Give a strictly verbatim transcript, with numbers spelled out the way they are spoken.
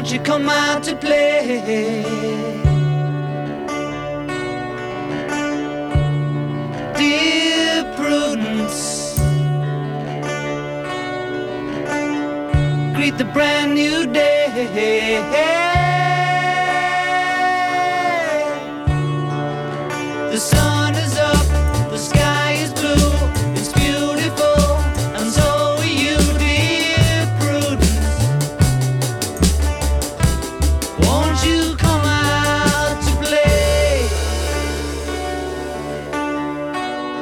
won't you come out to play? Dear Prudence, greet the brand new day. The sun